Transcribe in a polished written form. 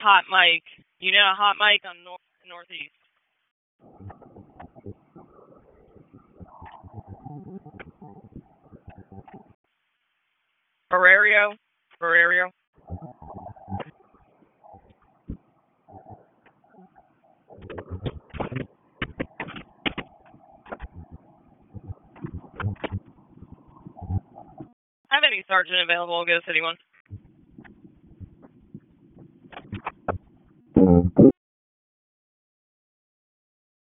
hot mic. You know a hot mic on northeast. Ferrario. Have any sergeant available? Go City 1.